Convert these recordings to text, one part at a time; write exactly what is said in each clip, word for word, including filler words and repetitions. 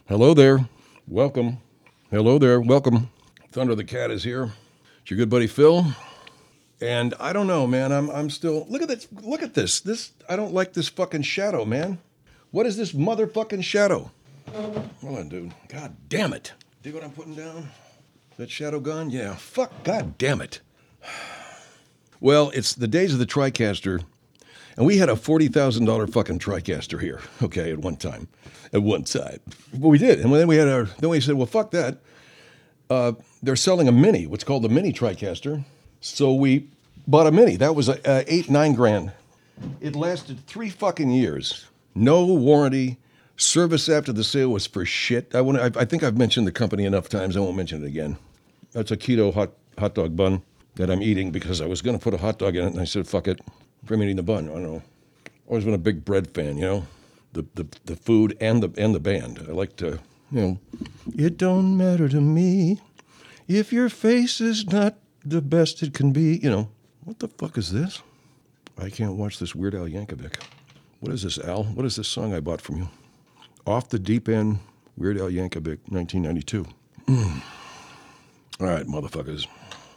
Hello there. Welcome. Hello there. Welcome. Thunder the Cat is here. It's your good buddy Phil. And I don't know, man. I'm I'm still look at this. Look at this. This I don't like this fucking shadow, man. What is this motherfucking shadow? Hold on, dude. God damn it. Dig what I'm putting down? That shadow gone? Yeah. Fuck. God damn it. Well, it's the days of the TriCaster. And we had a forty thousand dollars fucking TriCaster here, okay, at one time. At one time. But we did. And then we had our, then we said, well, fuck that. Uh, they're selling a mini, what's called the mini TriCaster. So we bought a mini. That was a, a eight, nine grand. It lasted three fucking years. No warranty. Service after the sale was for shit. I, want I, I think I've mentioned the company enough times. I won't mention it again. That's a keto hot, hot dog bun that I'm eating because I was going to put a hot dog in it. And I said, fuck it. I'm eating the bun. I don't know. Always been a big bread fan, you know, the, the the food and the and the band. I like to, you know, it don't matter to me if your face is not the best it can be. You know, what the fuck is this? I can't watch this Weird Al Yankovic. What is this, Al? What is this song I bought from you? Off the Deep End, Weird Al Yankovic, nineteen ninety-two. Mm. All right, motherfuckers.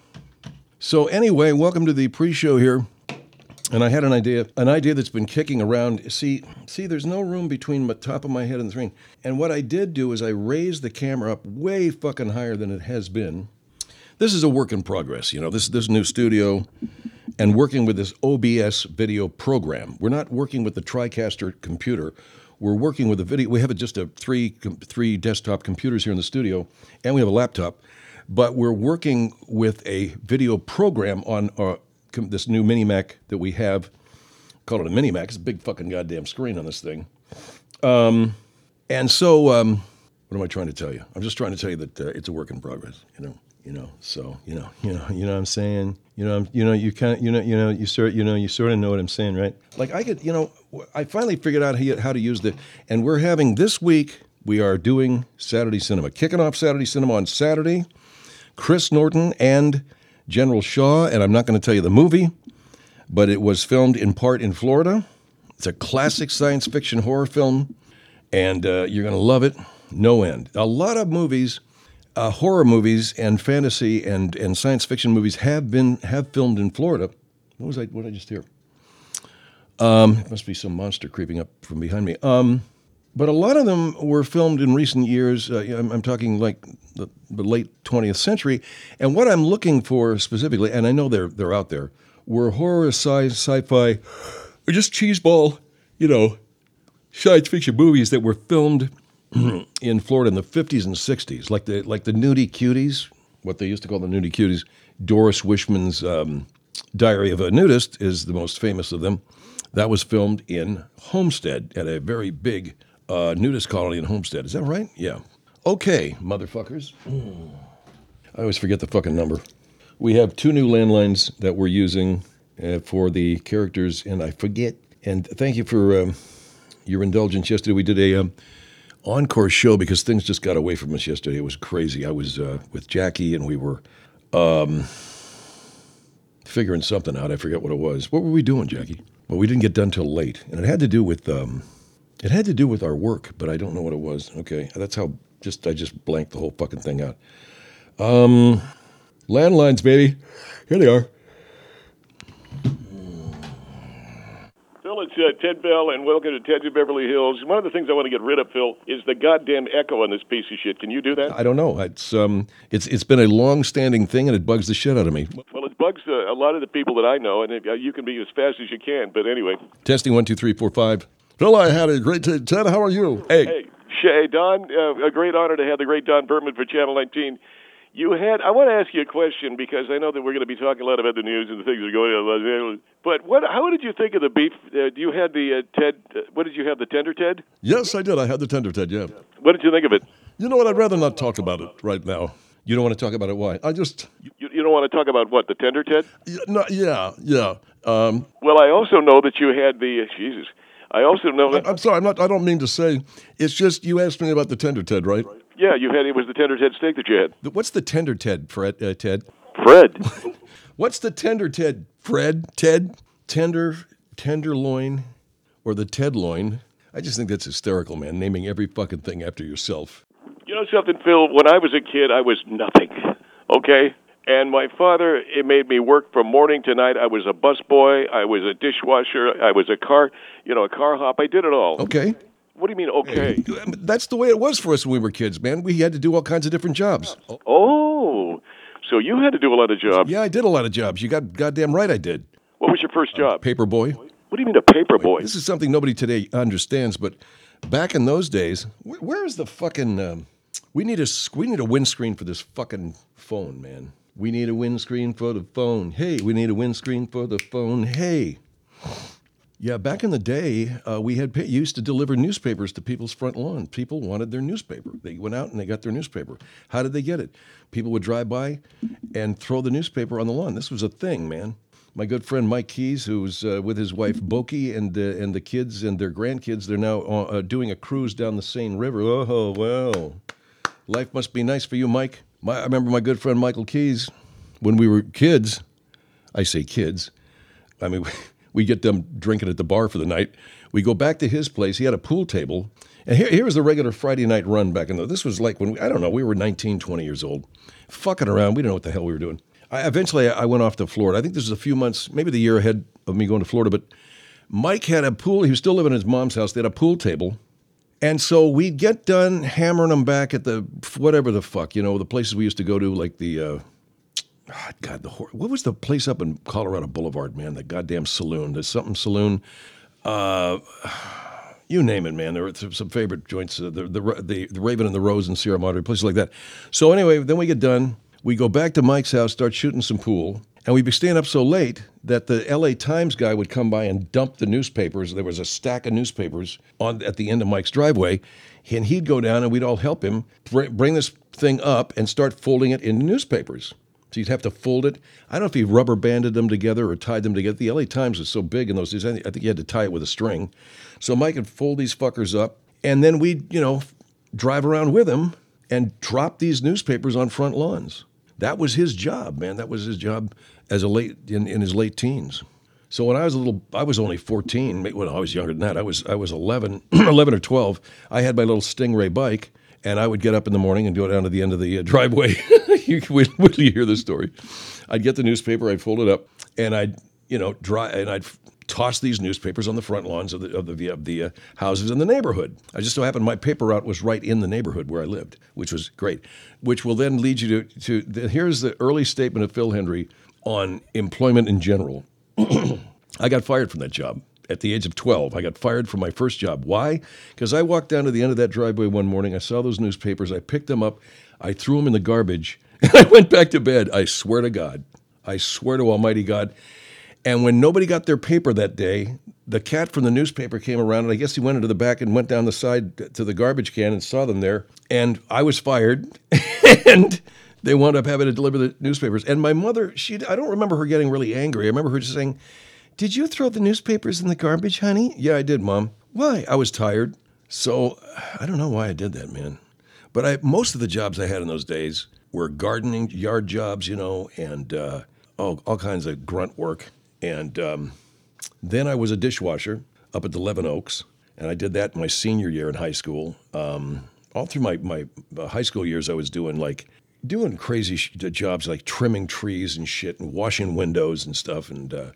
So anyway, welcome to the pre-show here. And I had an idea, an idea that's been kicking around. See, see, there's no room between the top of my head and the screen. And what I did do is I raised the camera up way fucking higher than it has been. This is a work in progress, you know, this, this new studio and working with this O B S video program. We're not working with the TriCaster computer. We're working with a video. We have just a three, three desktop computers here in the studio, and we have a laptop. But we're working with a video program on our this new mini Mac that we have. Call it a mini Mac. It's a big fucking goddamn screen on this thing. Um, and so, um, what am I trying to tell you? I'm just trying to tell you that uh, it's a work in progress. You know, you know. So, you know, you know, you know. What I'm saying, you know, I'm, you know, you kind of, you know, you know, you sort, you know, you sort of know what I'm saying, right? Like I could, you know, I finally figured out how to use the, and we're having this week. We are doing Saturday Cinema, kicking off Saturday Cinema on Saturday. Chris Norton and General Shaw, and I'm not going to tell you the movie, but it was filmed in part in Florida. It's a classic science fiction horror film, and uh, you're going to love it, no end. A lot of movies, uh, horror movies and fantasy and, and science fiction movies have been have filmed in Florida. What was I? What did I just hear? Um, it must be some monster creeping up from behind me. Um, but a lot of them were filmed in recent years. Uh, I'm, I'm talking like the, the late twentieth century. And what I'm looking for specifically, and I know they're they're out there, were horror, sci, sci-fi, or just cheeseball, you know, science fiction movies that were filmed in Florida in the fifties and sixties, like the like the Nudie Cuties, what they used to call the Nudie Cuties. Doris Wishman's um, Diary of a Nudist is the most famous of them. That was filmed in Homestead at a very big uh, nudist colony in Homestead. Is that right? Yeah. Okay, motherfuckers. I always forget the fucking number. We have two new landlines that we're using uh, for the characters, and I forget. And thank you for um, your indulgence yesterday. We did a um, encore show because things just got away from us yesterday. It was crazy. I was uh, with Jackie, and we were um, figuring something out. I forget what it was. What were we doing, Jackie? Well, we didn't get done till late, and it had to do with um, it had to do with our work, but I don't know what it was. Okay, that's how. Just I just blanked the whole fucking thing out. Um, landlines, baby. Here they are. Phil, it's uh, Ted Bell, and welcome to Ted's of Beverly Hills. One of the things I want to get rid of, Phil, is the goddamn echo on this piece of shit. Can you do that? I don't know. It's um, it's it's been a long-standing thing, and it bugs the shit out of me. Well, it bugs uh, a lot of the people that I know, and uh, you can be as fast as you can. But anyway. Testing one, two, three, four, five. Phil, I had a great day. Ted, how are you? Hey. Hey. Hey, Don, uh, a great honor to have the great Don Berman for Channel nineteen. You had, I want to ask you a question because I know that we're going to be talking a lot about the news and the things that are going on in Los Angeles. But what, how did you think of the beef? Uh, you had the uh, Ted, uh, what did you have, the Tender Ted? Yes, I did. I had the Tender Ted, yeah. What did you think of it? You know what? I'd rather not talk about it right now. You don't want to talk about it? Why? I just... You, you don't want to talk about what, the Tender Ted? Yeah, no, yeah, yeah. Um, well, I also know that you had the, uh, Jesus... I also know that... I'm sorry, I'm not, I don't mean to say, it's just you asked me about the Tender Ted, right? Yeah, you had, it was the Tender Ted steak that you had. What's the Tender Ted, Fred, uh, Ted? Fred. What's the Tender Ted, Fred, Ted? Tender, tenderloin, or the Ted loin. I just think that's hysterical, man, naming every fucking thing after yourself. You know something, Phil? When I was a kid, I was nothing, okay? And my father, it made me work from morning to night. I was a busboy. I was a dishwasher. I was a car, you know, a car hop. I did it all. Okay. What do you mean, okay? Hey, that's the way it was for us when we were kids, man. We had to do all kinds of different jobs. Oh, so you had to do a lot of jobs. Yeah, I did a lot of jobs. You got goddamn right I did. What was your first job? Uh, paper boy. What do you mean a paper boy? This is something nobody today understands, but back in those days, where, where is the fucking... Um, we need a we need a windscreen for this fucking phone, man. We need a windscreen for the phone. Hey, we need a windscreen for the phone. Hey. Yeah, back in the day, uh, we had used to deliver newspapers to people's front lawn. People wanted their newspaper. They went out and they got their newspaper. How did they get it? People would drive by and throw the newspaper on the lawn. This was a thing, man. My good friend Mike Keys, who's uh, with his wife Boki and uh, and the kids and their grandkids, they're now uh, doing a cruise down the Seine River. Oh, well, life must be nice for you, Mike. My, I remember my good friend Michael Keys, when we were kids. I say kids. I mean... We get them drinking at the bar for the night. We go back to his place. He had a pool table. And here, here was the regular Friday night run back in the... This was like when, we, I don't know, we were nineteen, twenty years old. Fucking around. We didn't know what the hell we were doing. I, eventually, I went off to Florida. I think this was a few months, maybe the year ahead of me going to Florida. But Mike had a pool. He was still living in his mom's house. They had a pool table. And so we'd get done hammering them back at the... Whatever the fuck, you know, the places we used to go to, like the... Uh, Oh, God, the hor- what was the place up in Colorado Boulevard, man? The goddamn saloon. There's something saloon. Uh, you name it, man. There were some favorite joints. Uh, the, the the the Raven and the Rose in Sierra Madre, places like that. So anyway, then we get done. We go back to Mike's house, start shooting some pool, and we'd be staying up so late that the L A Times guy would come by and dump the newspapers. There was a stack of newspapers on at the end of Mike's driveway, and he'd go down and we'd all help him br- bring this thing up and start folding it into newspapers. So you'd have to fold it. I don't know if he rubber banded them together or tied them together. The L A Times was so big in those days, I think you had to tie it with a string. So Mike would fold these fuckers up, and then we'd, you know, drive around with him and drop these newspapers on front lawns. That was his job, man. That was his job as a late in, in his late teens. So when I was a little, I was only fourteen. Well, I was younger than that. I was I was eleven, eleven or twelve. I had my little Stingray bike. And I would get up in the morning and go down to the end of the uh, driveway. you, wait, wait till you hear this story. I'd get the newspaper, I'd fold it up, and I'd, you know, dry, and I'd toss these newspapers on the front lawns of the of the, of the uh, houses in the neighborhood. I just so happened my paper route was right in the neighborhood where I lived, which was great. Which will then lead you to to the, here's the early statement of Phil Hendry on employment in general. I got fired from that job. At the age of twelve, I got fired from my first job. Why? Because I walked down to the end of that driveway one morning. I saw those newspapers. I picked them up. I threw them in the garbage. And I went back to bed. I swear to God. I swear to Almighty God. And when nobody got their paper that day, the cat from the newspaper came around, and I guess he went into the back and went down the side to the garbage can and saw them there. And I was fired. And they wound up having to deliver the newspapers. And my mother, she I don't remember her getting really angry. I remember her just saying, "Did you throw the newspapers in the garbage, honey?" "Yeah, I did, Mom." "Why?" "I was tired." So I don't know why I did that, man. But I, most of the jobs I had in those days were gardening, yard jobs, you know, and uh, oh, all kinds of grunt work. And um, then I was a dishwasher up at the Levin Oaks, and I did that my senior year in high school. Um, all through my, my uh, high school years, I was doing like doing crazy sh- jobs like trimming trees and shit and washing windows and stuff. And uh,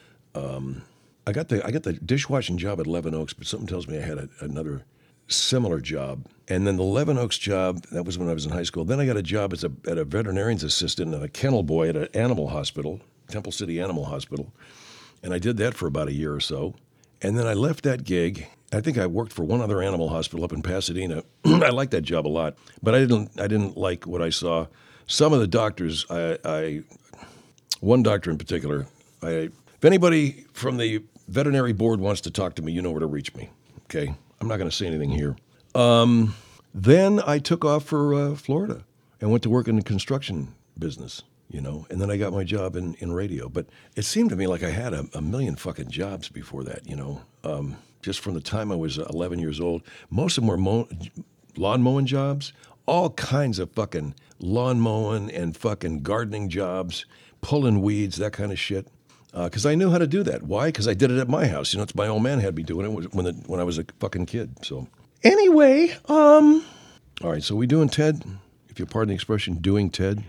Um, I got the I got the dishwashing job at Levin Oaks, but something tells me I had a, another similar job. And then the Levin Oaks job, that was when I was in high school. Then I got a job as a at a veterinarian's assistant and a kennel boy at an animal hospital, Temple City Animal Hospital. And I did that for about a year or so. And then I left that gig. I think I worked for one other animal hospital up in Pasadena. I liked that job a lot, but I didn't I didn't like what I saw. Some of the doctors, I, I one doctor in particular, I If anybody from the veterinary board wants to talk to me, you know where to reach me, okay? I'm not going to say anything here. Um, then I took off for uh, Florida and went to work in the construction business, you know, and then I got my job in, in radio. But it seemed to me like I had a, a million fucking jobs before that, you know, um, just from the time I was eleven years old. Most of them were mow- lawn mowing jobs, all kinds of fucking lawn mowing and fucking gardening jobs, pulling weeds, that kind of shit. Because uh, I knew how to do that. Why? Because I did it at my house. You know, it's my old man had me doing it when the, when I was a fucking kid. So anyway, um, all right. So we doing Ted? If you pardon the expression, doing Ted.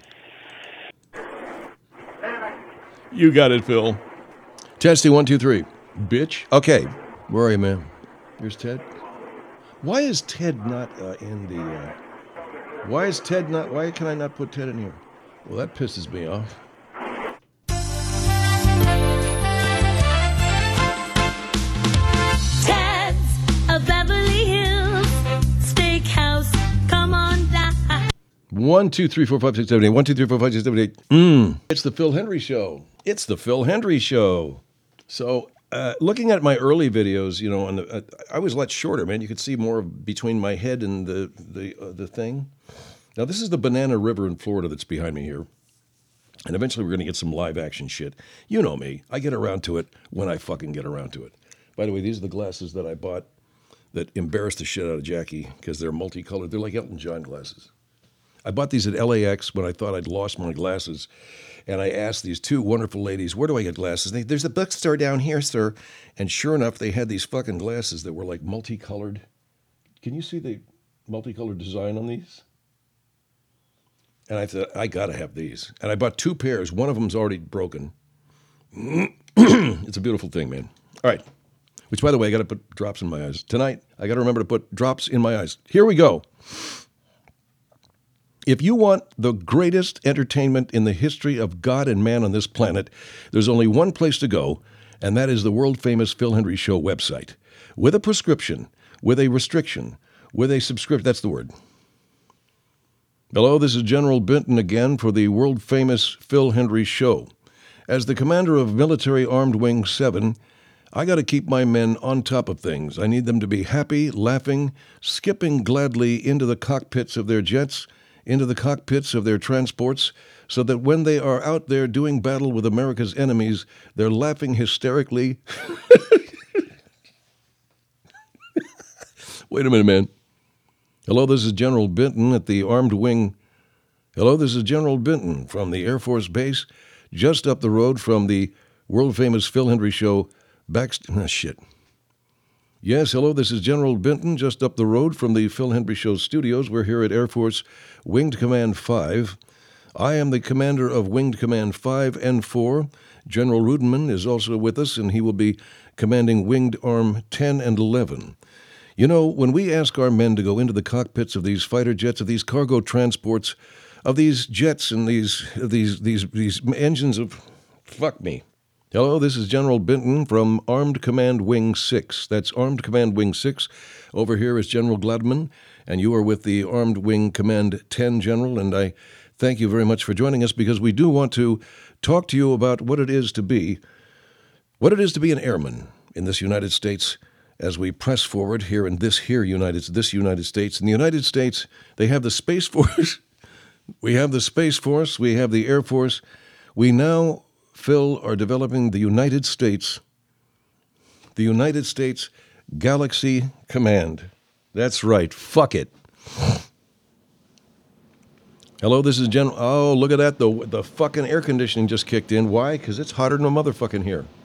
You got it, Phil. Testing one, two, three. Bitch. Okay. Where are you, man? Here's Ted. Why is Ted not uh, in the? Uh, why is Ted not? Why can I not put Ted in here? Well, that pisses me off. One, two, three, four, five, six, seven, eight. One, two, three, four, five, six, seven, eight. Mm. It's the Phil Hendrie Show. It's the Phil Hendrie Show. So, uh, looking at my early videos, you know, and uh, I was a lot shorter, man. You could see more between my head and the the uh, the thing. Now, this is the Banana River in Florida that's behind me here. And eventually we're going to get some live action shit. You know me. I get around to it when I fucking get around to it. By the way, these are the glasses that I bought that embarrassed the shit out of Jackie because they're multicolored. They're like Elton John glasses. I bought these at L A X when I thought I'd lost my glasses, and I asked these two wonderful ladies, where do I get glasses? They, There's a bookstore down here, sir. And sure enough, they had these fucking glasses that were like multicolored. Can you see the multicolored design on these? And I thought, I got to have these. And I bought two pairs. One of them's already broken. It's a beautiful thing, man. All right. Which, by the way, I got to put drops in my eyes. Tonight, I got to remember to put drops in my eyes. Here we go. If you want the greatest entertainment in the history of God and man on this planet, there's only one place to go, and that is the world-famous Phil Hendrie Show website. With a prescription, with a restriction, with a subscription. That's the word. Hello, this is General Benton again for the world-famous Phil Hendrie Show. As the commander of Military Armed Wing seven, I got to keep my men on top of things. I need them to be happy, laughing, skipping gladly into the cockpits of their jets, into the cockpits of their transports, so that when they are out there doing battle with America's enemies, they're laughing hysterically. Wait a minute, man. Hello, this is General Benton at the Armed Wing. Hello, this is General Benton from the Air Force Base, just up the road from the world-famous Phil Hendrie Show. Back... Oh, shit. Yes, hello, this is General Benton, just up the road from the Phil Hendrie Show studios. We're here at Air Force Winged Command five. I am the commander of Winged Command five and four. General Rudenman is also with us, and he will be commanding Winged Arm ten and eleven. You know, when we ask our men to go into the cockpits of these fighter jets, of these cargo transports, of these jets and these these these these engines of... Fuck me. Hello, this is General Benton from Armed Command Wing six. That's Armed Command Wing six. Over here is General Gladman, and you are with the Armed Wing Command ten, General, and I thank you very much for joining us because we do want to talk to you about what it is to be, what it is to be an airman in this United States as we press forward here in this here United, this United States. In the United States, they have the Space Force. We have the Space Force. We have the Air Force. We now... Phil, are developing the United States, the United States Galaxy Command. That's right. Fuck it. Hello, this is General... Oh, look at that. The, the fucking air conditioning just kicked in. Why? Because it's hotter than a motherfucking here.